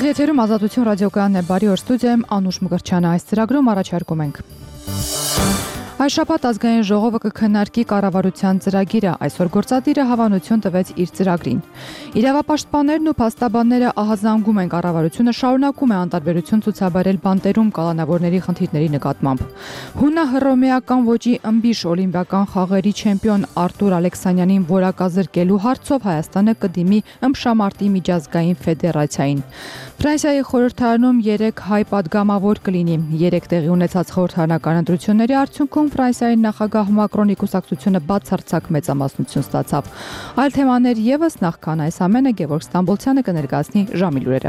Եթերում Ազատություն ռադիոկայանն է, բարի օր, ստուդիայում Անուշ Մկրտչյանը, այս ծրագրում առաջարկում ենք. Այս շաբաթ ազգային ժողովը կքննարկի կառավարության ծրագիրը, այսօր գործադիրը հավանություն տվեց իր ծրագրին։ Իրավապաշտպաններն ու փաստաբանները ահազանգում են կառավարությունը շարունակում է անտարբերություն ցուցաբերել բանտերում կալանավորների խնդիրների նկատմամբ։ Հունա-հռոմեական ոճի ըմբիշ օլիմպիական խաղերի չեմպիոն Արտուր Ալեքսանյանին որակազրկելու հարցով Հայաստանը կդիմի ըմբշամարտի միջազգային ֆեդերացիային։ Ֆրանսիայի խորհրդարանում 3 հայ պատգամավոր կլինի։ 3 տեղի ունեցած խորհրդարանական ընտրությունների արդյունքում Ֆրանսիայի նախագահ Մակրոնի կուսակցությունը բացարձակ մեծամասնություն ստացավ։ Այլ թեմաներ եւս, նախքան այս ամենը Գևորգ Ստամբոլցյանը կներկայացնի ժամի լուրերը։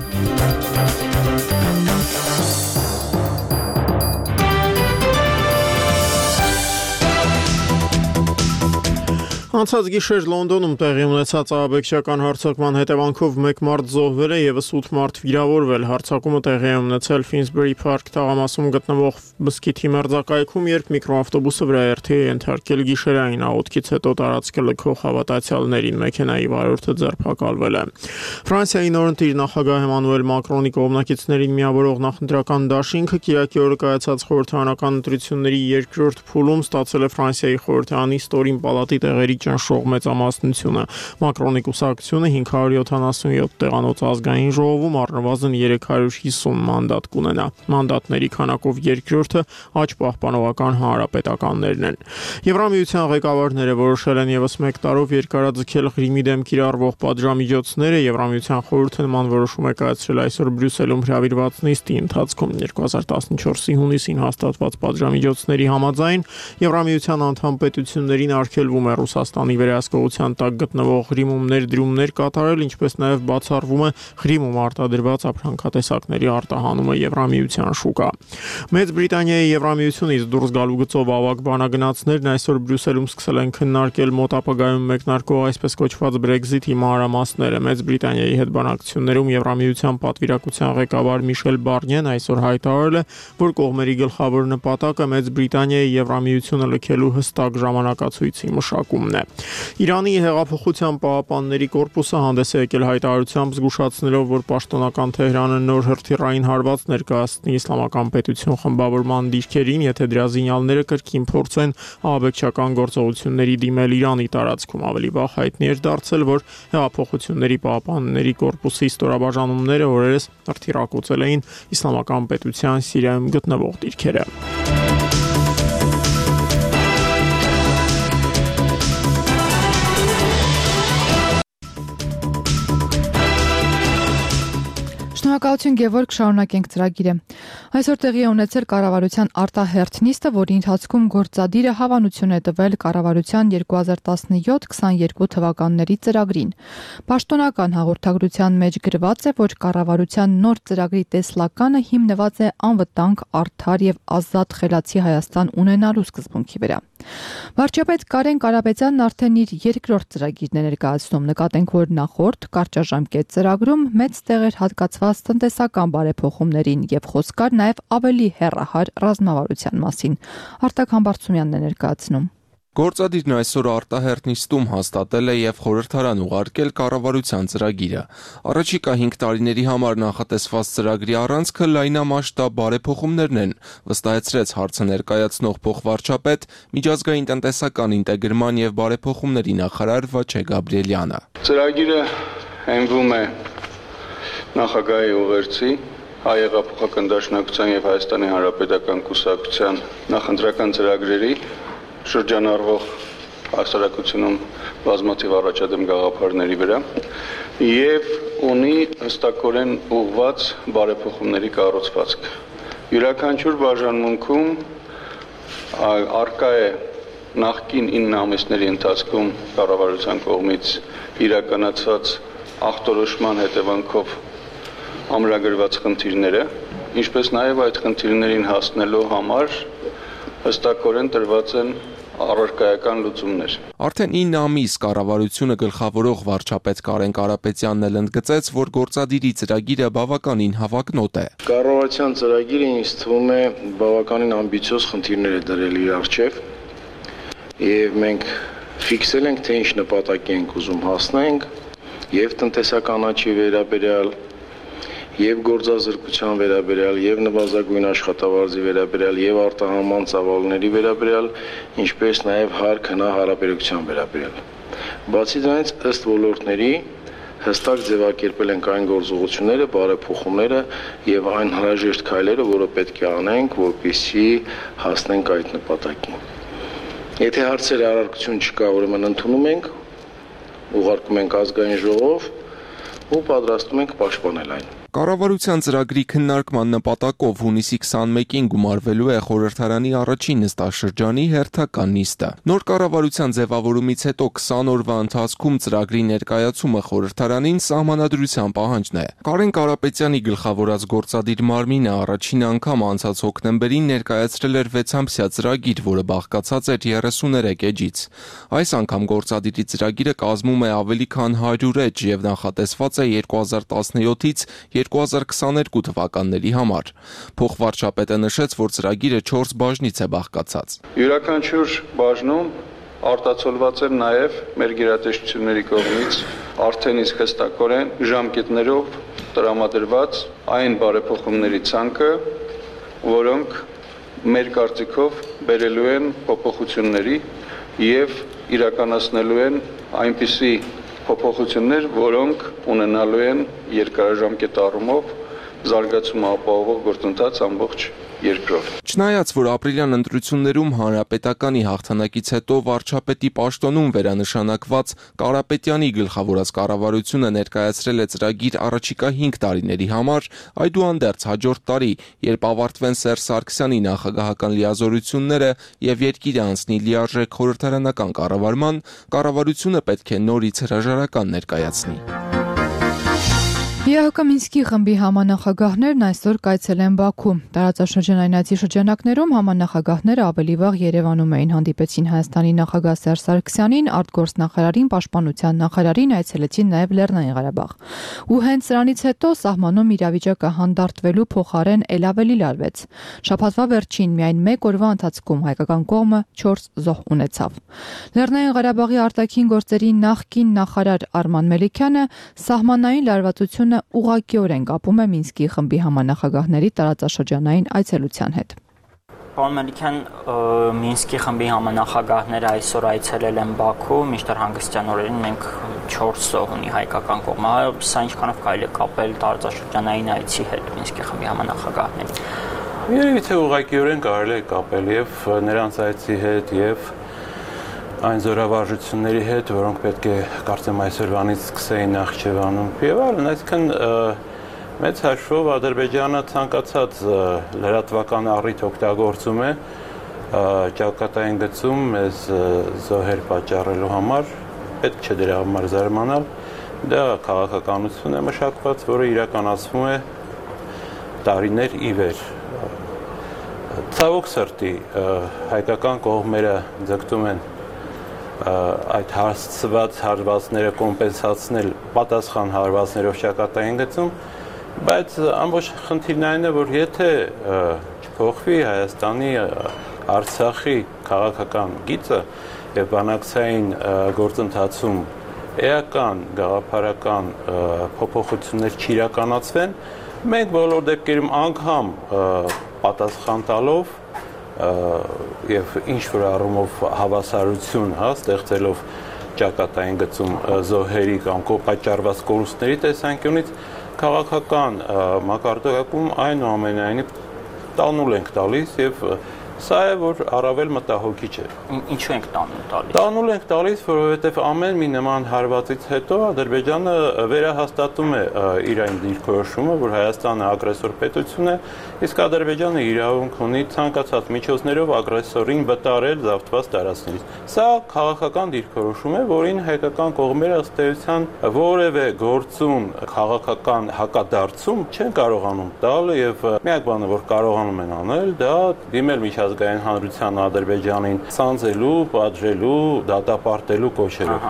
Անցած գիշեր Լոնդոնում տեղի ունեցած ահաբեկչական հարձակման հետևանքով 1 մարդ զոհվել է և 8 մարդ վիրավորվել։ Հարձակումը տեղի է ունեցել Ֆինսբերի Փարք թաղամասում գտնվող մզկիթի մերձակայքում, երբ միկրոավտոբուսը վրաերթի է ենթարկել գիշերային աղոթքից հետո տարածքը լքող հավատացյալներին, մեքենայի վարորդը ձերբակալվել է։ Ֆրանսիայի նորընտիր նախագահ Էմանուել Մակրոնի կողմնակիցներին միավորող նախընտրական դաշինքը կիրակի օրը կայացած խորհրդարանական ընտրությունների երկրորդ փուլում ստացել է Ֆրանսիայի խորհրդարանի ստորին պալատի տեղերի ճնշող մեծամասնությունը։ Մակրոնի կուսակցությունը 577 տեղանոց ազգային ժողովում առնվազն 350 մանդատ կունենա։ Մանդատների քանակով երկրորդը աջ պահպանողական հանրապետականներն են։ Եվրամիության ղեկավարները որոշել են ևս 1 տարով երկարաձգել Ղրիմի դեմ կիրառվող պատժամիջոցները։ Եվրամիության խորհուրդը նման որոշում է կայացրել այսօր Բրյուսելում հրավիրված նիստի ընթացքում։ 2014-ի հունիսին հաստատված պատժամիջոցների համաձայն Եվրամիության անդամ պետություններին արգելվում է Ռուսաստանի վերահսկողության տակ գտնվող Ղրիմում ներդրումներ կատարել, ինչպես նաև բացառվում է Ղրիմում արտադրված ապրանքատեսակների արտահանումը Եվրամիության շուկա։ Մեծ Բրիտանիայի Եվրամիությունից դուրս գալու գծով ավագ բանագնացներն այսօր Բրյուսելում սկսել են քննարկել մոտ ապագայում մեկնարկող այսպես կոչված Brexit-ի մանրամասները։ Մեծ Բրիտանիայի հետ բանակցություններում Եվրամիության պատվիրակության ղեկավար Միշել Բարնիեն այսօր հայտարարել է, որ կողմերի գլխավոր նպատակը Մեծ Բրիտանիայի Եվրամիությունը լքելու հստակ ժամանակացույցի մշակումն է։ Իրանի հեղափոխության պահապանների կորպուսը հանդես է եկել հայտարարությամբ, զգուշացնելով, որ պաշտոնական Թեհրանը նոր հրթիռային հարված ներկայացնի իսլամական պետություն խմբավորման դիրքերին, եթե դրա զինյալները կրկին փորձեն ահաբեկչական գործողությունների դիմել Իրանի տարածքում։ Ավելի վաղ հայտնի էր դարձել, որ հեղափոխությունների պահապանների կորպուսի ստորաբաժանումները օրերս հրթիռակոծել էին իսլամական պետության Սիրիայում գտնվող դիրքերը։ Շնորհակալություն Գևորգ, շարունակենք ծրագիրը։ Այսօր տեղի է ունեցել կառավարության արտահերթ նիստը, որի ընթացքում գործադիրը հավանություն է տվել կառավարության 2017-22 թվականների ծրագրին։ Պաշտոնական հաղորդագրության մեջ գրված է, որ կառավարության նոր ծրագրի տեսլականը հիմնված է անվտանգ, արդար եւ ազատ խելացի Հայաստան ունենալու սկզբունքի վրա։ Վարչապետ Կարեն Կարապետյանն արդեն իր երկրորդ ծրագիրն է ներկայացնում։ Նկատենք, որ նախորդ կարճաժամկետ ծրագրում մեծ տեղ էր հատկացված տնտեսական բարեփոխումներին եւ խոսք կար նաեւ ավելի հեռահար ռազմավարության մասին։ Արտակ Համբարձումյանն է ներկայացնում։ Գործադիրն այսօր արտահերթ նիստում հաստատել է եւ խորհրդարան ուղարկել կառավարության ծրագիրը։ Առաջիկա 5 տարիների համար նախատեսված ծրագրի առանցքը լայնամասշտաբ բարեփոխումներն են, վստահեցրեց հարցը ներկայացնող փոխվարչապետ, միջազգային տնտեսական ինտեգրման եւ բարեփոխումների նախարար Վաչե Գաբրիելյանը։ Ծրագիրը հենվում է նախագահի ուղերձի, Հայ հեղափոխական դաշնակցության եւ Հայաստանի Հանրապետական կուսակցության նախընտրական ծրագրերի շրջանառվող հասարակությունում բազմաթիվ առաջադեմ գաղափարների վրա եւ ունի հստակորեն ուղղված բարեփոխումների կառուցվածք։ Յուրաքանչյուր բաժանմունքում արկա է նախկին 9 ամիսների ընթացքում կառավարության կողմից իրականացված ախտորոշման հետևանքով ամրագրված խնդիրները, ինչպես նաեւ այդ խնդիրներին հասնելու համար հստակորեն տրված են առարկայական լուծումներ։ Արդեն 9 ամիս կառավարությունը գլխավորող վարչապետ Կարեն Կարապետյանն էլ ընդգծեց, որ գործադիրի ծրագիրը բավականին հավակնոտ է։ Կառավարության ծրագիրը ինձ թվում է բավականին ամբիցիոզ խնդիրներ է դրել իր առջև եւ մենք ֆիքսել ենք, թե ինչ նպատակի ենք ուզում հասնենք եւ տնտեսական աճի վերաբերյալ եւ գործազրկության վերաբերյալ, եւ նվազագույն աշխատավարձի վերաբերյալ, եւ արտահանման ծավալների վերաբերյալ, ինչպես նաեւ հարկ-հնա հարաբերության վերաբերյալ։ Բացի դրանից, ըստ ոլորտների հստակ ձևակերպել ենք այն գործողությունները, բարեփոխումները եւ այն հրաժեշտ քայլերը, որը պետք է անենք, որպեսզի հասնենք այդ նպատակին։ Եթե հարցերի առարկություն չկա, ուրեմն ընդունում ենք, ուղարկում ենք ազգային ժողով ու պատրաստում ենք պաշտպանել այն։ Կառավարության ծրագրի քննարկման նպատակով հունիսի 21-ին գումարվելու է խորհրդարանի առաջին նստաշրջանի հերթական նիստը։ Նոր կառավարության ձևավորումից հետո 20 օրվա ընթացքում ծրագրի ներկայացումը խորհրդարանին սահմանադրության պահանջն է։ Կարեն Կարապետյանի գլխավորած գործադիր մարմինը առաջին անգամ անցած հոկտեմբերին ներկայացրել էր 6-ամսյա ծրագիր, որը բաղկացած էր 33 էջից։ Այս անգամ գործադիրի ծրագիրը կազմում է ավելի քան 100 էջ եւ նախատեսված է 2017-ից 2022 թվականների համար։ Փոխվարչապետը նշեց, որ ծրագիրը 4 բաժնից է բաղկացած։ Յուրաքանչյուր բաժնում արտացոլված են նաև մեր գերատեսչությունների կողմից արդեն իսկ հստակորեն ժամկետներով տրամադրված այն բարեփոխումների ցանկը, որոնք մեր կարծիքով բերելու են փոփոխությունների եւ իրականացնելու են այնպիսի փոփոխություններ, որոնք ունենալու են երկարաժամկետ առումով զարգացում ապահովող գործընթաց ամբողջ երկրով։ Չնայած, որ ապրիլյան ընտրություններում հանրապետականի հաղթանակից հետո վարչապետի պաշտոնում վերանշանակված Կարապետյանի գլխավորած կառավարությունը ներկայացրել է ծրագիր առաջիկա 5 տարիների համար, այդուհանդերձ հաջորդ տարի, երբ ավարտվեն Սերժ Սարգսյանի նախագահական լիազորությունները եւ երկիրը անցնի լիարժեք խորհրդարանական կառավարման, կառավարությունը պետք է նորից հրաժարական ներկայացնի։ ԵԱՀԿ Մինսկի խմբի համանախագահներն այսօր կայցել են Բաքու։ Տարածաշրջանային այցի շրջանակներում համանախագահները ավելի վաղ Երևանում էին, հանդիպեցին Հայաստանի նախագահ Սերժ Սարգսյանին, արտգործնախարարին, պաշտպանության նախարարին, այցելեցին նաև Լեռնային Ղարաբաղ։ Ու հենց սրանից հետո սահմանում իրավիճակը հանդարտվելու փոխարեն ել ավելի լարվեց։ Շաբաթվա վերջին միայն 1 օրվա ընթացքում հայկական կողմը 4 զոհ ունեցավ։ Լեռնային Ղարաբաղի արտաքին գործերի նախկին նախարար Արման Մելիքյանը սահմանային լարվածությունը ուղղակիորեն կապում է Մինսկի խմբի համանախագահների տարածաշրջանային այցելության հետ։ Պարոն Մելիքյան, Մինսկի խմբի համանախագահները այսօր այցելել են Բաքու, մինչդեռ հանգստյան օրերին մենք 4 զոհ ունի հայկական կողմը։ Սա ինչքանով կարելի է կապել տարածաշրջանային այցի հետ Մինսկի խմբի համանախագահների։ Երևի թե ուղղակիորեն կարելի է կապել եւ նրանց այցի հետ եւ այն զորավարժությունների հետ, որոնք պետք է կարծեմ այսօրվանից սկսեին Նախճեվանում եւ այլն, այսինքն մեծ հաշվով Ադրբեջանը ցանկացած լրատվական առիթ օգտագործում է ճակատային գծում մեզ զոհեր պատճառելու համար, պետք չէ դրա համար զարմանալ, դա քաղաքականություն է մշակված, որը իրականացվում է տարիներ ի վեր։ Ցավոք սրտի հայկական կողմերը ձգտում են այդ հասցված հարվածները կոմպենսացնել պատասխան հարվածներով ճակատային գծում, բայց ամբողջ խնդիրն այն է, որ եթե չփոխվի Հայաստանի Արցախի քաղաքական գիծը եւ բանակցային գործընթացում էական գաղափարական փոփոխություններ չիրականացվեն, մենք բոլոր դեպքերում անգամ պատասխան տալով եւ ինչ որ առումով հավասարություն, ստեղծելով ճակատային գծում զոհերի կամ պատճառված կորուստների տեսանկյունից քաղաքական մակարդակում այնուամենայնիվ տանուլ ենք տալիս եւ սա է որ առավել մտահոգիչ է։ Ինչու ենք տանուլ տալիս։ Տանուլ ենք տալիս, որովհետեւ ամեն մի նման հարվածից հետո Ադրբեջանը վերահաստատում է իր այն դիրքորոշումը, որ Հայաստանը ագրեսոր պետություն է, իսկ Ադրբեջանը իրավունք ունի ցանկացած միջոցներով ագրեսորին վտարել զավթված տարածքներից։ Սա քաղաքական դիրքորոշում է, որին հայկական կողմերը ըստ էության որևէ գործուն քաղաքական հակադարձում չեն կարողանում տալ եւ միակ բանը, որ կարողանում են անել, դա դիմել միջազգային հանրության Ադրբեջանին ցանցելու, պատժելու, դատապարտելու կոչերով։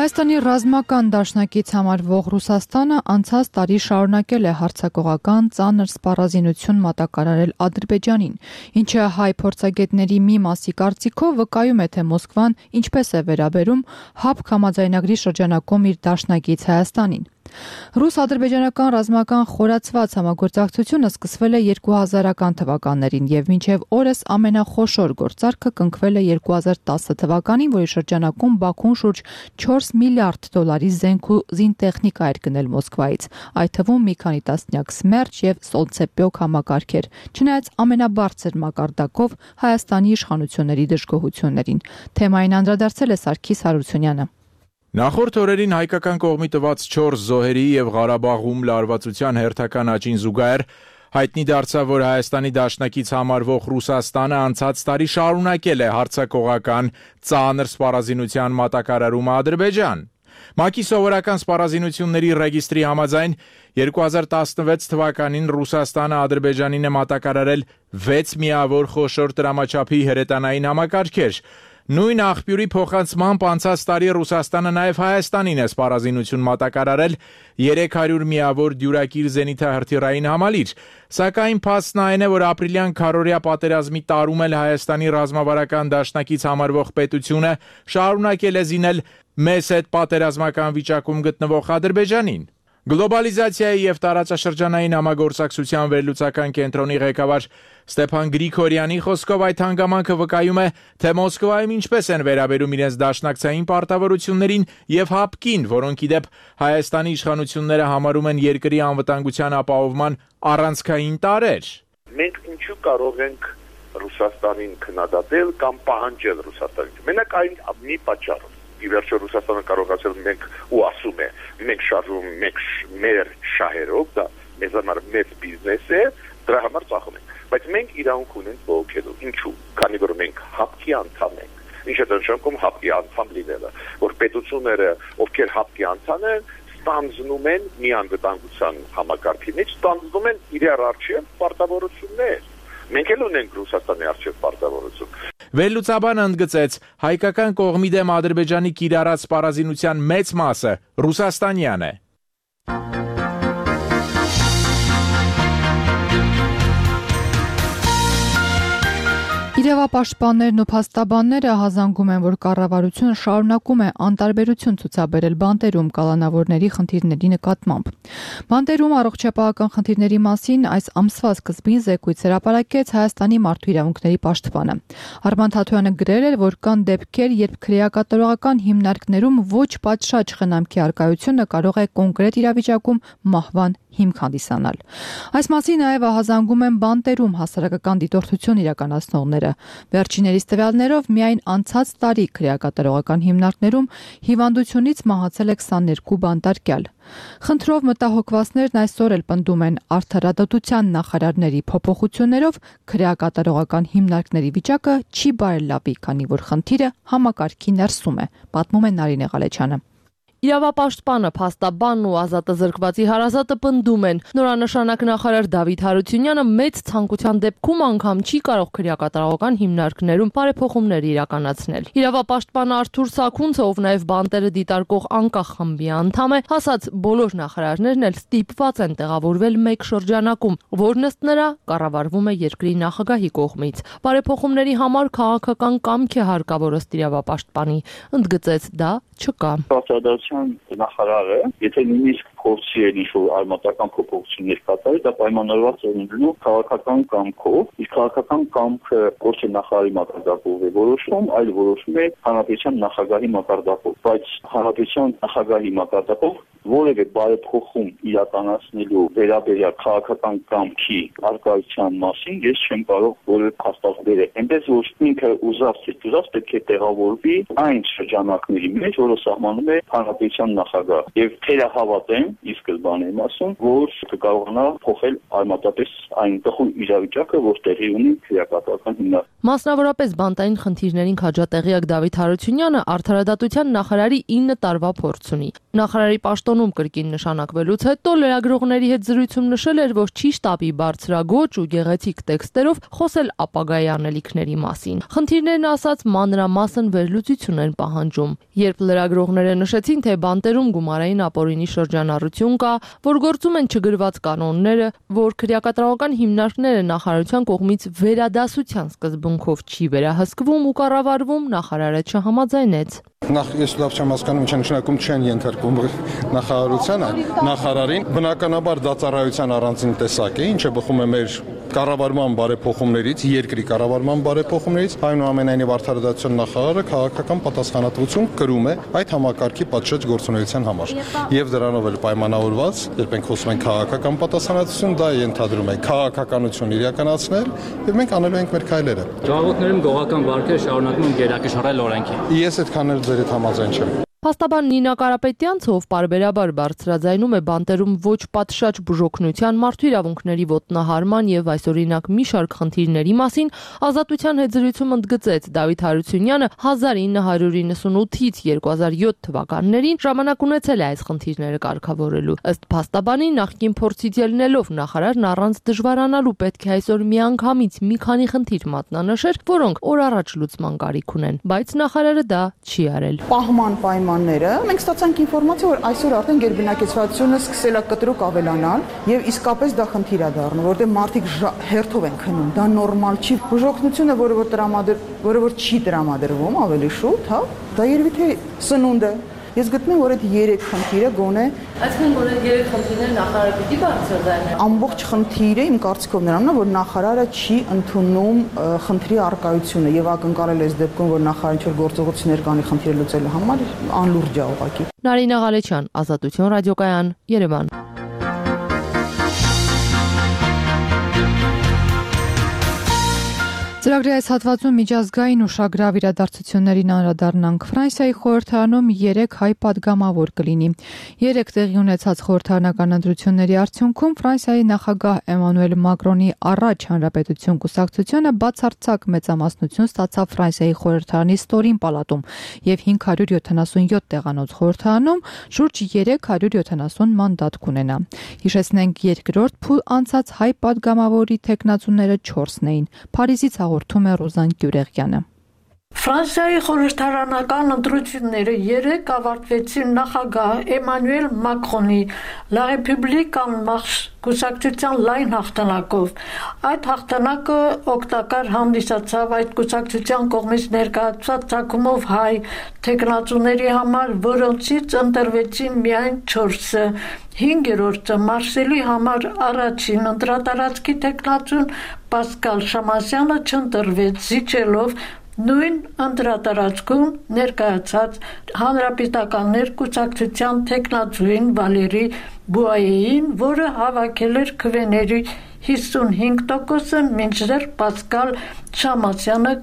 Հայաստանի ռազմական դաշնակից համարվող Ռուսաստանը անցած տարի շարունակել է հարձակողական ծանր սպառազինություն մատակարարել Ադրբեջանին, ինչը հայ փորձագետների մի մասի կարծիքով վկայում է, թե Մոսկվան ինչպես է վերաբերում ՀԱՊԿ համաձայնագրի շրջանակում իր դաշնակից Հայաստանին։ Ռուս-ադրբեջանական ռազմական խորացված համագործակցությունը սկսվել է 2000-ական թվականներին եւ մինչեւ օրս ամենախոշոր գործարքը կնքվել է 2010 թվականին, որի շրջանակում Բաքուն շուրջ 4 միլիարդ դոլարի զենք ու զինտեխնիկա էր գնել Մոսկվայից, այդ թվում մի քանի տասնյակ Սմերջ եւ Սոլցեպյոկ համակարգեր, չնայած ամենաբարձր մակարդակով Հայաստանի իշխանությունների դժգոհություններին։ Թեմային անդրադարձել է Սարգիս Հարությունյանը։ Նախորդ օրերին հայկական կողմի տված 4 զոհերի եւ Ղարաբաղում լարվածության հերթական աճին զուգահեռ հայտնի դարձավ, որ Հայաստանի դաշնակից համարվող Ռուսաստանը անցած տարի շարունակել է հարձակողական ծանր սպառազինության մատակարարումը Ադրբեջան։ ՄԱԿ-ի սովորական սպառազինությունների ռեգիստրի համաձայն 2016 թվականին Ռուսաստանը Ադրբեջանին է մատակարարել 6 միավոր խոշոր տրամաչափի հրետանային համակարգեր։ Նույն աղբյուրի փոխանցմամբ անցած տարի Ռուսաստանը նաև Հայաստանին է սպառազինություն մատակարարել 300 միավոր դյուրակիր զենիթահրթիռային համալիր, սակայն փաստն այն է, որ ապրիլյան քարորյա պատերազմի տարում էլ Հայաստանի ռազմավարական դաշնակից համարվող պետությունը շարունակել է զինել մեծ հետ պատերազմական վիճակում գտնվող Ադրբեջանին։ Գլոբալիզացիայի եւ տարածաշրջանային համագործակցության վերլուծական կենտրոնի ղեկավար Ստեփան Գրիգորյանի խոսքով այդ հանգամանքը վկայում է, թե Մոսկվայում ինչպես են վերաբերում իրենց դաշնակցային պարտավորություններին եւ ՀԱՊԿ-ին, որոնք ի դեպ Հայաստանի իշխանությունները համարում են երկրի անվտանգության ապահովման առանցքային տարրեր։ Մենք ինչու կարող ենք Ռուսաստանին քննադատել կամ պահանջել Ռուսաստանից։ Մենակ այն մի պատճառով ի վերջո Ռուսաստանը կարողացել մենք ու ասում է մենք շարժում ենք մեր շահերով, դա մեզ համար մեծ բիզնես է, դրա համար ծախում ենք, բայց մենք իրավունք ունենք բողոքելու։ Ինչու՞։ Քանի որ մենք ՀԱՊԿ-ի անդամ ենք։ Ինչ է նշանակում ՀԱՊԿ-ի անդամ լինելը, որ պետությունները, ովքեր ՀԱՊԿ-ի անդամ են, ստանձնում են մի անվտանգության համակարգի մեջ, ստանձնում են իրար առջև պարտավորություններ։ Մենք էլ ունենք Ռուսաստանի առջև պարտավորություն։ Վերլուծաբանը ընդգծեց, հայկական կողմի դեմ Ադրբեջանի կիրառած սպառազինության մեծ մասը ռուսաստանյան է։ Իրավապաշտպաններն ու փաստաբանները հազանգում են, որ կառավարությունը շարունակում է անտարբերություն ցուցաբերել բանտերում կալանավորների խնդիրների նկատմամբ։ Բանտերում առողջապահական խնդիրների մասին այս ամսվա սկզբին զեկույց հրապարակեց Հայաստանի մարդու իրավունքների պաշտպանը։ Արման Թաթոյանը գրել էր, որ կան դեպքեր, երբ քրեակատարողական հիմնարկներում ոչ պատշաճ խնամքի առկայությունը կարող է կոնկրետ իրավիճակում մահվան հիմք հանդիսանալ։ Այս մասին նաև ահազանգում են բանտերում հասարակական դիտորդություն իրականացնողները։ Վերջիներիս տվյալներով միայն անցած տարի քրեակատարողական հիմնարկներում հիվանդությունից մահացել է 22 բանտարկյալ։ Խնդրով մտահոգվածներն այսօր էլ պնդում են արդարադատության նախարարների փոփոխություններով քրեակատարողական հիմնարկների վիճակը չի բարելավի, քանի որ խնդիրը համակարգի ներսում է, պատմում է Նարինե Ղալեչյանը։ Իրավապաշտպանը, փաստաբանն ու ազատազրկվածի հարազատը պնդում են, նորանշանակ նախարար Դավիթ Հարությունյանը մեծ ցանկության դեպքում անգամ չի կարող քրեակատարողական հիմնարկներում բարեփոխումներ իրականացնել։ Իրավապաշտպան Արթուր Սաքունցը, ով նաև բանտերը դիտարկող անկախ խմբի անդամ է, ասաց, բոլոր նախարարներն էլ ստիպված են տեղավորվել մեկ շրջանակում, որն ըստ նրա կառավարվում է երկրի նախագահի կողմից։ Բարեփոխումների համար քաղաքական կամք է հարկավոր ըստ իրավապաշտպանի, ընդգծեց դա չկա։ Նախարարը, եթե նույնիսկ փորձի է ինչ-որ արմատական փոփոխություններ կատարել, դա պայմանավորված է լինելու քաղաքական կամքով, իսկ քաղաքական կամքը ոչ թե նախարարի մակարդակով է որոշվում, այլ որոշվում է հանրապետության նախագահի մակարդակով, բայց հանրապետության նախագահի մակարդակով որևէ բարեփոխում իրականացնելու վերաբերյալ քաղաքական կամքի արկայության մասին ես չեմ կարող որևէ փաստաղ բերել։ Այնպես որ ինքը ուզած պետք է տեղավորվի այն շրջանակների մեջ, որը սահմանում է հանրապետության նախագահ։ Եվ թերահավատ եմ, ի սկզբանե եմ ասում, որ կկարողանա փոխել արմատապես այն տխուր իրավիճակը, որ տեղի ունի քրեակատարական հիմնարկում։ Մասնավորապես բանտային խնդիրներին քաջատեղյակ Դավիթ Հարությունյանը արդարադատության նախարարի 9 տարվա փորձ ունի։ Նախարարի պաշտոնում կրկին նշանակվելուց հետո լրագրողների հետ զրույցում նշել էր, որ չի շտապի բարձրագոճ ու գեղեցիկ տեքստերով խոսել ապագայի անելիքների մասին։ Խնդիրներն ասած մանրամասն վերլուծություն են պահանջում։ Երբ լրագրողները նշեցին, թե բանտերում գումարային ապօրինի շրջանառություն կա, որ գործում են չգրված կանոնները, որ քրեակատարողական հիմնարկները նախարարության կողմից վերադասության սկզբունքով չի վերահսկվում ու կառավարվում, նախարարը չհամաձայնեց։ Նախ ես լավ չեմ հասկանում, ինչ նշանակում չեն ենթարկվում նախարարությանը, նախարարին, բնականաբար դա ծառայության առանձին տեսակ է, ինչը բխում է մեր կառավարման բարեփոխումներից, երկրի կառավարման բարեփոխումներից, այնուամենայնիվ արդարադատության նախարարը քաղաքական պատասխանատվություն կրում է այդ համակարգի պատշաճ գործունեության համար։ Եվ դրանով էլ պայմանավորված, երբ մենք խոսում ենք քաղաքական պատասխանատվություն, դա ենթադրում է քաղաքականություն իրականացնել, եւ մենք անելու ենք մեր քայլերը։ Ժողովուրդներում գողական վարկերը շարունակում են գերակշռել օրենքին։ Ես այդքան էլ ձեր հետ համաձայն չեմ։ Փաստաբան Նինա Կարապետյանցը, ով պարբերաբար բարձրաձայնում է բանտերում ոչ պատշաճ բուժօգնության, մարդու իրավունքների ոտնահարման եւ այսօրինակ մի շարք խնդիրների մասին, Ազատության հետ զրույցում ընդգծեց Դավիթ Հարությունյանը 1998-ից 2007 թվականներին ժամանակ ունեցել է այս խնդիրները կարգավորելու։ Ըստ փաստաբանի, նախկին փորձից ելնելով նախարարն առանց դժվարանալու պետք է այսօր միանգամից մի քանի խնդիր մատնանշեր, որոնք օր առաջ լուծման կարիք ունեն, բայց նախարարը դա չի արել։ Պահման մենք ստացանք ինֆորմացիա, որ այսօր արդեն գերբնակեցվածությունը սկսել է կտրուկ ավելանալ եւ իսկապես դա խնդիր է դառնում, որտեղ մարդիկ հերթով են քնում։ Դա նորմալ չի։ Բուժօգնությունը, որը որ չի տրամադրվում, ավելի շուտ, հա, դա երևի թե սնունդ է։ Ես գտնում եմ, որ այդ 3 խնդիրը գոնե Այսինքն գոնե 3 խնդիրները նախարարը պիտի բարձրացնի։ Ամբողջ խնդիրը իմ կարծիքով նրանն է, որ նախարարը չի ընդունում խնդրի առկայությունը եւ ակնկալել այս դեպքում, որ նախարարը ինչ-որ գործողություններ կանի խնդիրը լուծելու համար, անլուրջ է ուղղակի։ Նարինա Ղալեչյան, Ազատություն ռադիոկայան, Երևան։ Ծրագրի այս հատվածում միջազգային ուշագրավ իրադարձություններին անդրադառնանք։ Ֆրանսիայի խորհրդարանում 3 հայ падգամավոր կլինի։ 3 տեղի ունեցած խորհրդարանական ընտրությունների արդյունքում Ֆրանսիայի նախագահ Էմանուել Մակրոնի առաջ հանրապետություն կուսակցությունը բացարձակ մեծամասնություն ստացավ Ֆրանսիայի խորհրդարանի ստորին պալատում եւ 577 տեղանոց խորհրդարանում շուրջ 370 մանդատ կունենա։ Հիշեցնենք, երկրորդ փուլ անցած հայ падգամավորի թեկնածուները 4-ն էին։ Փարիզից հաղորդում է Ռոզան Գյուրեղյանը։ Ֆրանսիայի խորհրդարանական ընտրությունները 3 ավարտվեցին նախագահ Էմանուել Մակրոնի La République en Marche կուսակցության լայն հաղթանակով։ Այդ հաղթանակը օգտակար հանդիսացավ այդ կուսակցության կողմից ներկայացված ցակումով հայ թեկնածուների համար, որոնցից ընտրվեցին միայն 4-ը։ 5-րդը Մարսելի համար առաջին ընտրատարածքի թեկնածուն Պասկալ Շամասյանը չընտրվեց, զիջելով նույն ընտրատարածքում ներկայացած հանրապետականներ կուսակցության թեկնածուին Վալերի Բուայեին, որը հավաքել էր քվեների 55%-ը, մինչդեռ Պասկալ Շամասյանը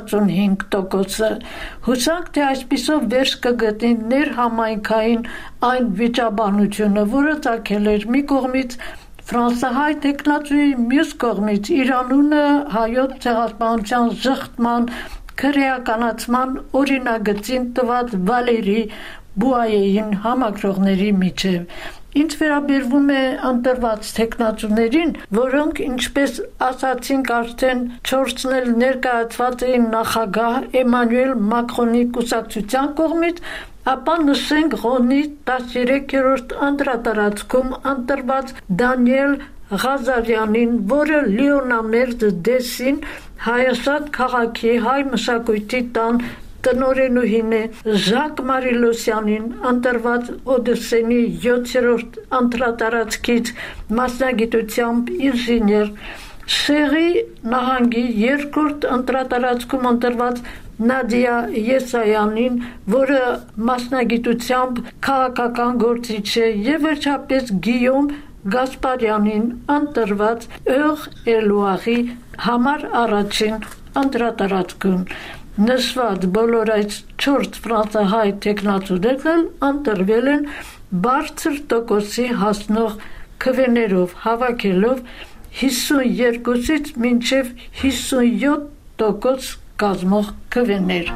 45%-ը։ Հուսանք, թե այսպիսով վերջ կգտնի ներհամայնքային այն վիճաբանությունը, որը ծագել էր մի կողմից ֆրանսահայ թեկնածուի, մյուս կողմից Իրանունը հայոց ցեղասպանության զղջման, քրեականացման օրինագծին տված Վալերի Բուայեին համակրողների միջև։ Ինչ վերաբերվում է ընտրված թեկնածուներին, որոնք, ինչպես ասացինք, արդեն 4-ն էլ ներկայացված էին նախագահ Էմանուել Մակրոնի կուսակցության կողմից, ապա նշենք Ռոնի 13-րդ ընտրատարածքում ընտրված Դանիել Ղազարյանին, որը Լիոնամերդ Դեսին Հայաստան քաղաքի հայ մշակույթի տան տնօրենուհին է, Ժակ Մարիլոսյանին, ընտրված Օդեսենի 7-րդ ընտրատարածքից մասնագիտությամբ ինժեներ, Շեղի նահանգի 2-րդ ընտրատարածքում ընտրված Նադիա Եսայանին, որը մասնագիտությամբ քաղաքական գործիչ է, եւ վերջապես Գիյոմ Գասպարյանին, ընտրված Էլուաղի համար առաջին ընտրատարածքում։ Նշված բոլոր այդ 4 ֆրանսահայ թեկնածուներն ընտրվել են բարձր տոկոսի հասնող քվեներով հավաքելով 52-ից մինչև 57% կազմող քվեներ։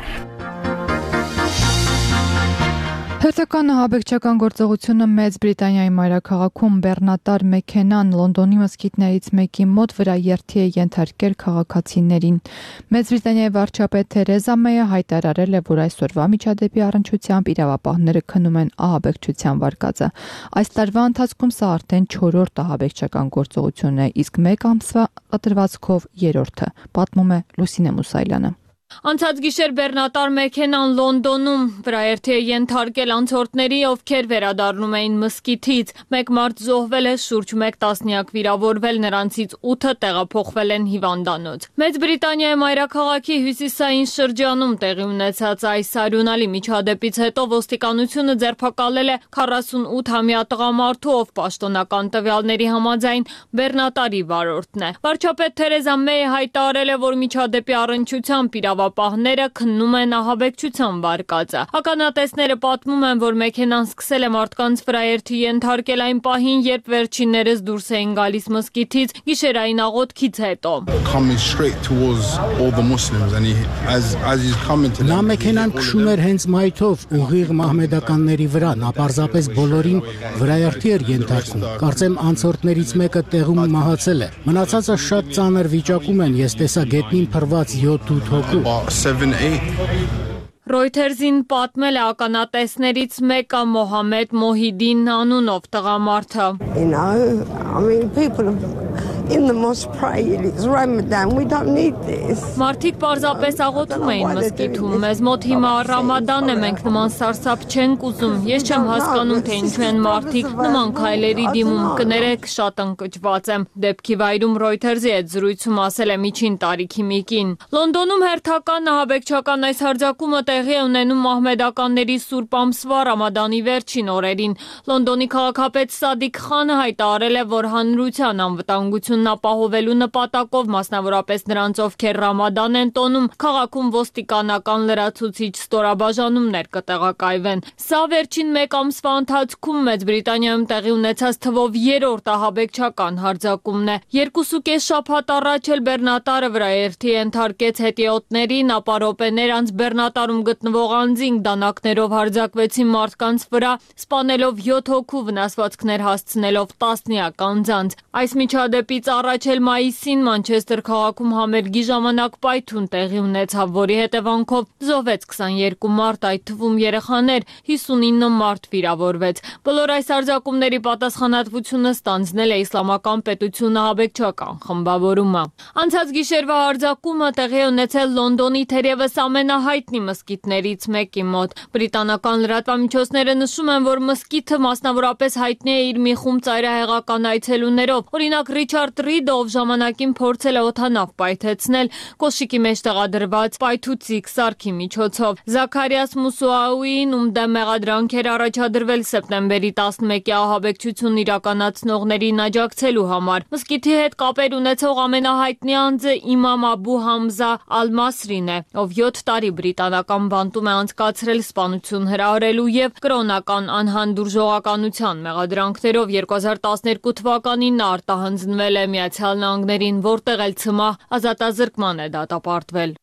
Հերթական ահաբեկչական գործողությունը Մեծ Բրիտանիայի մայրաքաղաքում բեռնատար մեքենան Լոնդոնի մզկիթներից մեկի մոտ վրա երթի է ենթարկել քաղաքացիներին։ Մեծ Բրիտանիայի վարչապետ Թերեզա Մեյը հայտարարել է, որ այսօրվա միջադեպի առնչությամբ իրավապահները քննում են ահաբեկչության վարկածը։ Այս տարվա ընթացքում սա արդեն 4-րդ ահաբեկչական գործողությունն է, իսկ մեկ ամսվա պատրվացքով 3-րդը, պատմում է Լուսինե Մուսայելյանը։ Անցած գիշեր բեռնատար մեքենան Լոնդոնում վրաերթի է ենթարկել անցորդների, ովքեր վերադառնում էին մզկիթից։ Մեկ մարդ զոհվել է, շուրջ 1 տասնյակ վիրավորվել, նրանցից 8-ը տեղափոխվել են հիվանդանոց։ Մեծ Բրիտանիայի մայրաքաղաքի հյուսիսային շրջանում տեղի ունեցած այս արյունալի միջադեպից հետո ոստիկանությունը ձերբակալել է 48-ամյա տղամարդու, ով պաշտոնական տվյալների համաձայն բեռնատարի վարորդն է։ Վարչապետ Թերեզա Մեյը հայտարարել է, որ միջադեպի առնչությամբ իրավապահները քննում են ահաբեկչության վարկածը։ Ականատեսները պատմում են, որ մեքենան սկսել է մարդկանց վրաերթի ենթարկել այն պահին, երբ վերջիններս դուրս էին գալիս մզկիթից գիշերային աղոթքից հետո։ Նա մեքենան քշում էր հենց մայթով ուղիղ մահմեդականների վրա, նա պարզապես բոլորին վրաերթի էր ենթարկում։ Կարծեմ անցորդներից մեկը տեղում մահացել է։ Մնացածը շատ ծանր վիճակում են, ես տեսա գետնին փռված 7-8 հոգու։ Ռոյթերզին պատմել է ականատեսներից մեկը Մոհամեդ Մոհիդին անունով տղամարդը։ Մարդիկ պարզապես աղոթում էին մզկիթում, մեզ մոտ հիմա ռամադան է, մենք նման սարսափ չենք ուզում, ես չեմ հասկանում, թե ինչու են մարդիկ նման քայլերի դիմում, կներեք, շատ ընկճված եմ, դեպքի վայրում Ռոյթերզի հետ զրույցում ասել է միջին տարիքի մի կին։ Լոնդոնում հերթական ահաբեկչական այս հարձակումը տեղի է ունենում մահմեդականների Սուրբ ամսվա ռամադանի վերջին օրերին։ Լոնդոնի քաղաքապետ Սադիկ Խանը հայտարարել է, որ հանրության անվտանգությունն ապահովելու նպատակով, մասնավորապես նրանց, ովքեր ռամադան են տոնում, քաղաքում ոստիկանական լրացուցիչ ստորաբաժանումներ կտեղակայվեն։ Սա վերջին մեկ ամսվա ընթացքում Մեծ Բրիտանիայում տեղի ունեցած թվով 3-րդ ահաբեկչական հարձակումն է։ 2.5 շաբաթ առաջ էլ բեռնատարը վրաերթի ենթարկեց հետիոտներին, ապա րոպեներ անց բեռնատարում գտնվող անձինք դանակներով հարձակվեցին մարդկանց վրա, սպանելով 7 հոգու, վնասվածքներ հասցնելով տասնյակ անձանց։ Այս միջադեպից առաջ էլ մայիսին Մանչեսթեր քաղաքում համերգի ժամանակ պայթուն տեղի ունեցավ, որի հետևանքով զոհվեց 22 մարդ, այդ թվում երեխաներ, 59 մարդ վիրավորվեց։ Բոլոր այս հարձակումների պատասխանատվությունը ստանձնել է Իսլամական պետությունը ահաբեկչական խմբավորումը։ Անցած գիշերվա հարձակումը տեղի է ունեցել Լոնդոնի թերևս ամենահայտնի մզկիթներից մեկի մոտ։ Բրիտանական լրատվամիջոցները նշում են, որ մզկիթը մասնավորապես հայտնի է իր մի խումբ ծայրահեղական այցելուներով։ Օրինակ Ռիչարդ Ռիդը, ով ժամանակին փորձել է օդանավ պայթեցնել կոշիկի մեջ տեղադրված պայթուցիկ սարքի միջոցով։ Զաքարիաս Մուսուաուին, ում դեմ մեղադրանք էր առաջադրվել սեպտեմբերի 11-ի ահաբեկչություն իրականացնողներին աջակցելու համար։ Մզկիթի հետ կապեր ունեցող ամենահայտնի անձը Իմամ Աբու Համզա Ալ-Մասրին է, ով 7 տարի բրիտանական բանտում է անցկացրել սպանություն հրահրելու և կրոնական անհանդուրժողականության մեղադրանքներով։ 2012 թվականին նա արտահանձնվել է Միացյալ Նահանգներին, որտեղ էլ ցմահ ազատազրկման է դատապարտվել։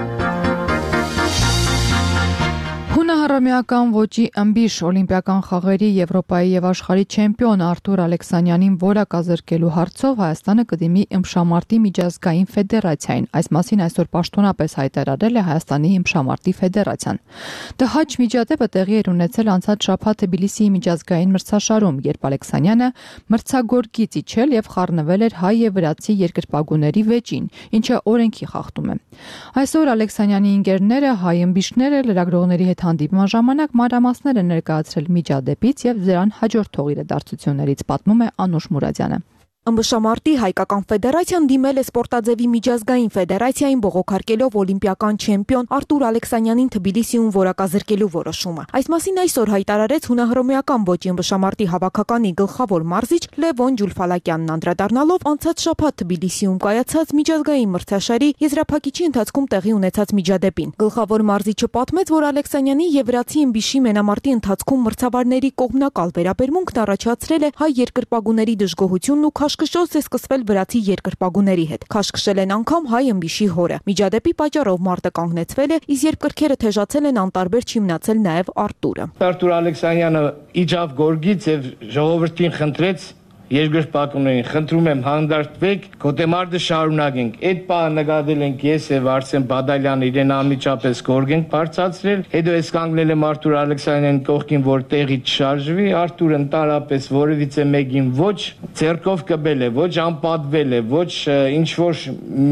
Հունահռոմեական ոճի ըմբիշ օլիմպիական խաղերի Եվրոպայի եւ աշխարհի չեմպիոն Արթուր Ալեքսանյանին որակազրկելու հարցով Հայաստանը կդիմի ըմբշամարտի միջազգային ֆեդերացիային։ Այս մասին այսօր պաշտոնապես հայտարարել է Հայաստանի ըմբշամարտի ֆեդերացիան։ Տհաճ միջադեպը տեղի էր ունեցել անցած շաբաթ Թբիլիսիի միջազգային մրցաշարում, երբ Ալեքսանյանը մրցագորգից իջել եւ խառնվել էր հայ եւ վրացի երկրպագուների վեճին, ինչը օրենքի խախտում է։ Այսօր Ալեքսանյանի ընկերները, հայ ըմբիշները լրագրողների հետ հանդիպման ժամանակ մանրամասներ են ներկայացրել միջադեպից եւ դրան հաջորդող իրադարձություններից, պատմում է Անուշ Մուրադյանը։ ըմբշամարտի հայկական ֆեդերացիան դիմել է սպորտաձևի միջազգային ֆեդերացիային բողոքարկելով օլիմպիական չեմպիոն Արտուր Ալեքսանյանին Թբիլիսիում որակազրկելու որոշումը։ Այս մասին այսօր հայտարարեց հունահռոմեական ոճի ըմբշամարտի հավաքականի գլխավոր մարզիչ Լևոն Ջուլֆալակյանն, անդրադառնալով անցած շաբաթ Թբիլիսիում կայացած միջազգային մրցաշարի եզրափակիչի ընթացքում տեղի ունեցած միջադեպին։ Գլխավոր մարզիչը պատմեց, որ Ալեքսանյանի եւ վրացի ըմբիշի մենամարտի ընթացքում մրցավարների կողմնակալ վերաբերմունքն առաջացրել է հայ երկրպագուների դժգոհությունն ու քաշքշոց է սկսվել վրացի երկրպագուների հետ։ Քաշքշել են անգամ հայ ըմբիշի հորը։ Միջադեպի պատճառով մարտը կանգնեցվել է, իսկ երբ կրքերը թեժացել են, անտարբեր չի մնացել նաև Արտուրը։ Արտուր Ալեքսանյանը իջավ գորգից եւ ժողովրդին խնդրեց երկրպագուներին, խնդրում եմ հանդարտվեք, գոտեմարտը շարունակենք։ Այդ բանը նկատել ենք ես եւ Արսեն Բադալյանը, իրեն անմիջապես գորգ ենք բարձրացրել։ Հետո ես կանգնել եմ Արտուր Ալեքսանյանի կողքին, որ տեղից շարժվի։ Արտուրը ընդհանրապես որևիցե մեկին ոչ ձեռքով կբել է, ոչ անպատվել է, ոչ ինչ որ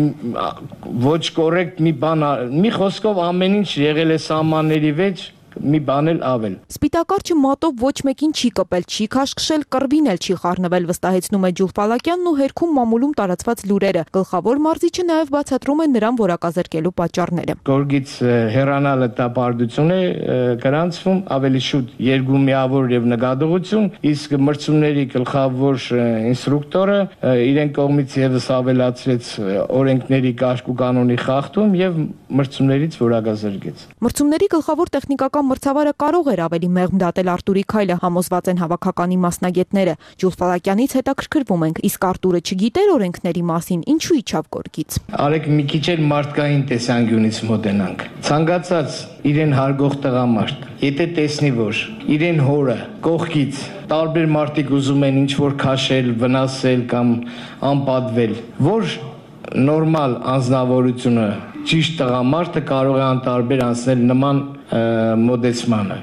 ոչ կոռեկտ մի բան, մի խոսքով ամեն ինչ եղել է սահմանների մեջ, մի բան էլ ավել։ Սպիտակարճը մատով ոչ մեկին չի կպել, չի քաշքշել, կռվին էլ չի խառնվել, վստահեցնում է Ջուլֆալակյանն ու հերքում մամուլում տարածված լուրերը։ Գլխավոր մարզիչը նաև բացատրում է նրան որակազրկելու պատճառները։ Գորգից հեռանալը տապարդություն է գրանցվում, ավելի շուտ երկու միավոր եւ նկատողություն, իսկ մրցումների գլխավոր ինստրուկտորը իրեն կողմից եւս ավելացրեց օրենքների կարգ ու կանոնի խախտում եւ մրցումներից որակազրկեց։ Մրցումների գլխավոր տեխնիկական մրցավարը կարող էր ավելի մեղմ դատել Արտուրի քայլը, համոզված են հավաքականի մասնագետները։ Ջուլֆալակյանից հետաքրքրվում ենք, իսկ Արտուրը չգիտեր օրենքների մասին, ինչու իջավ գորգից։ Արեք մի քիչ էլ մարդկային տեսանկյունից մոտենանք։ Ցանկացած իրեն հարգող տղամարդ, եթե տեսնի, որ իրեն հորը կողքից տարբեր մարդիկ ուզում են ինչ որ քաշել, վնասել կամ անպատվել, որ նորմալ անձնավորությունը ճիշտ տղամարդը կարող է անտարբեր անցնել նման մոդեցմանը։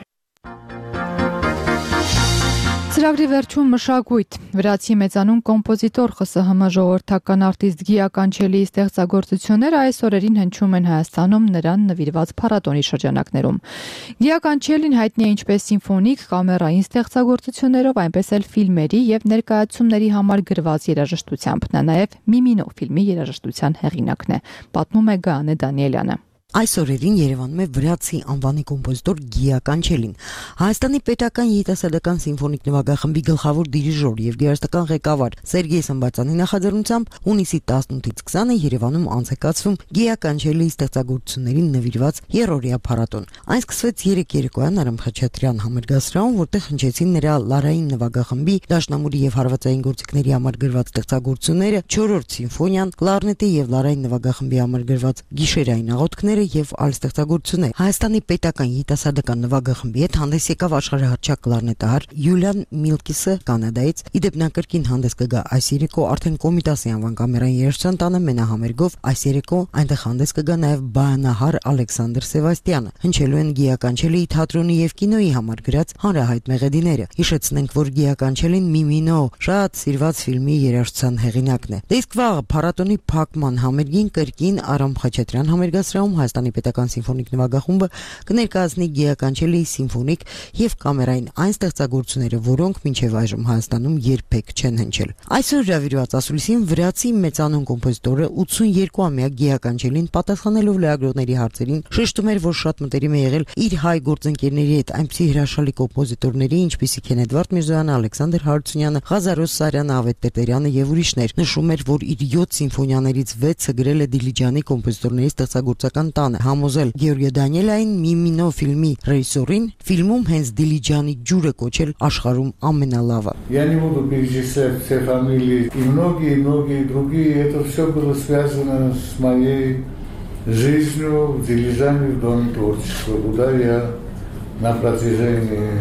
Ծրագրի վերջում մշակույթ։ Վրացի մեծանուն կոմպոզիտոր ԽՍՀՄ ժողովրդական արտիստ Գիա Կանչելիի ստեղծագործությունները այս օրերին հնչում են Հայաստանում նրան նվիրված փառատոնի շրջանակներում։ Գիա Կանչելին հայտնի է ինչպես սիմֆոնիկ, կամերային ստեղծագործություններով, այնպես էլ ֆիլմերի եւ ներկայացումների համար գրված երաժշտությամբ։ Նա նաեւ Միմինո ֆիլմի երաժշտության հեղինակն է, պատմում է Գաանե Դանիելյանը։ Այս օրերին Երևանում է վրացի անվանի կոմպոզիտոր Գիա Կանչելին, Հայաստանի պետական երիտասարդական սիմֆոնիկ նվագախմբի գլխավոր դիրիժոր եւ երաժշտական ղեկավար Սերգեյ Սմբացյանի նախաձեռնությամբ հունիսի 18-ից 20-ը Երևանում անց է կացվում Գիա Կանչելիի ստեղծագործություններին նվիրված երրորդյա փառատոն։ Այն սկսվեց 3 երեկոյան Արամ Խաչատրյան համերգասրահում, որտեղ հնչեցին նրա Լարային նվագախմբի դաշնամուրի եւ հարվածային գործիքների համար գրված ստեղծագործությունները, 4-րդ սիմֆոնիան, կլարնետի եւ Լարային նվագախմբի համար գրված գիշերային աղոթքները եւ այլ ստեղծագործություններ։ Հայաստանի պետական երիտասարդական նվագախմբի հետ հանդես եկավ աշխարհահռչակ կլարնետահար Յուլիան Միլկիսը Կանադայից։ Իդեպ նա կրկին հանդես կգա այս երեկո արդեն Կոմիտասի անվան կամերային երաժշտության տանը մենահամերգով։ Այս երեկո այնտեղ հանդես կգա նաեւ բանահար Ալեքսանդր Սևաստյանը։ Հնչելու են Գիա Կանչելիի թատրոնի եւ կինոյի համար գրած հանրահայտ մեղեդիները։ Հիշեցնենք, որ Գիա Կանչելին Միմինո շատ սիրված ֆիլմի երաժշտության հեղինակն է։ Դե իսկ վաղը փառատոնի փակման համերգին կրկին Արամ Խաչատրյան համերգասրահում Հայաստանի պետական սիմֆոնիկ նվագախումբը կներկայացնի Գիա Կանչելիի սիմֆոնիկ եւ կամերային այն ստեղծագործությունները, որոնք մինչեւ այժմ Հայաստանում երբեք չեն հնչել։ Այսօր հրավիրված ասուլիսին վրացի մեծանուն կոմպոզիտորը 82-ամյա Գիա Կանչելին պատասխանելով լրագրողների հարցերին շեշտում էր, որ շատ մտերիմ է եղել իր հայ գործընկերների հետ, այնպիսի հրաշալի կոմպոզիտորների, ինչպիսիք են Էդվարդ Միրզոյանը, Ալեքսանդր Հարությունյանը, Ղազարոս Սարյանը, Ավետ Տերտերյանը եւ ուրիշներ։ Նշում էր, որ իր 7 սիմֆոնիաներից 6-ը գրել է Դիլիջանի կոմպոզիտորների ստեղծագործական տանը, համոզել Գեորգիե Դանիելային Միմինո ֆիլմի ռեժիսորին, ֆիլմում հենց Դիլիջանի ջուրը կոչել աշխարհում ամենալավը։ Я не буду перечислять все фамилии, и многие другие. Это все было связано с моей жизнью в Дилижане, в Доме творчества, куда я на протяжении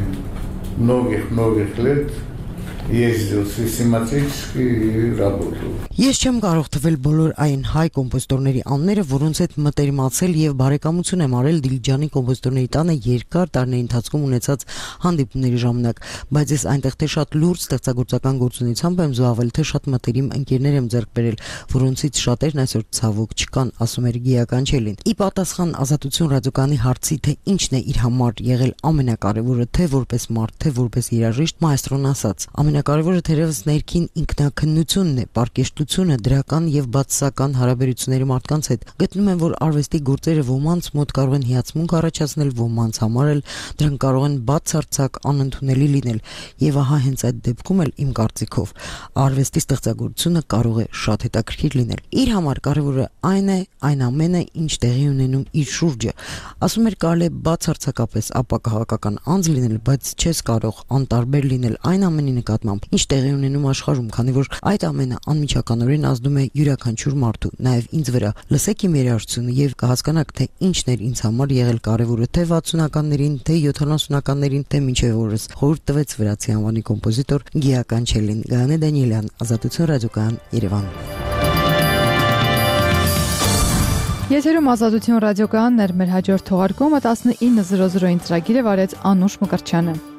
многих лет ездил систематически и работал. Ես չեմ կարող թվել բոլոր այն հայ կոմպոզիտորների անունները, որոնց հետ մտերմացել եւ բարեկամություն եմ արել Դիլիջանի կոմպոզիտորների տանը երկար տարիների ընթացքում ունեցած հանդիպումների ժամանակ, բայց ես այնտեղ թե շատ լուրջ ստեղծագործական գործունեությամբ եմ զբաղվել, թե շատ մտերիմ ընկերներ եմ ձեռք բերել, որոնցից շատերն այսօր ցավոք չկան, ասում էր Գիա Կանչելին։ Ի պատասխան Ազատություն ռադիոկայանի հարցի, թե ինչն է իր համար եղել ամենակարևորը, թե որպես մարդ, թե որպես երաժիշտ, մայստրոն ասաց. Ամենակարևորը թերևս ներքին ինքնակնությունն է, պարկեշտությունը, դրական եւ բացասական հարաբերությունների մարդկանց հետ։ Գտնում եմ, որ արվեստի գործերը ոմանց մոտ կարող են հիացմունք առաջացնել, ոմանց համար էլ դրանք կարող են բացարձակ անընդունելի լինել։ Եվ ահա հենց այդ դեպքում էլ իմ կարծիքով արվեստի ստեղծագործությունը կարող է շատ հետաքրքիր լինել։ Իր համար կարևորը այն է, այն ամենը, ինչ տեղի ունենում իր շուրջը։ Ասում էր կարելի է բացարձակապես ապակահաղական անձ լինել, բայց չես կարող անտարբեր լինել այն ամենի նկատմամբ, ինչ տեղի ունենում աշխարհում, քանի որ այդ ամենը անմիջականորեն ազդում է յուրաքանչյուր մարդու, նաև ինձ վրա։ Լսեք իմ երաժշտությունը եւ կհասկանաք, թե ինչն էր ինձ համար եղել կարևորը թե 60-ականներին, թե 70-ականներին, թե մինչև օրս։ Խորհուրդ տվեց վրացի անվանի կոմպոզիտոր Գիա Կանչելին։ Գայանե Դանիելյան, Ազատություն ռադիոկայան, Երևան։ Եթերում Ազատություն ռադիոկայանն էր, մեր հաջորդ թողարկումը 19:00-ին ծրագիրը վարեց Անուշ Մկրտչյանը։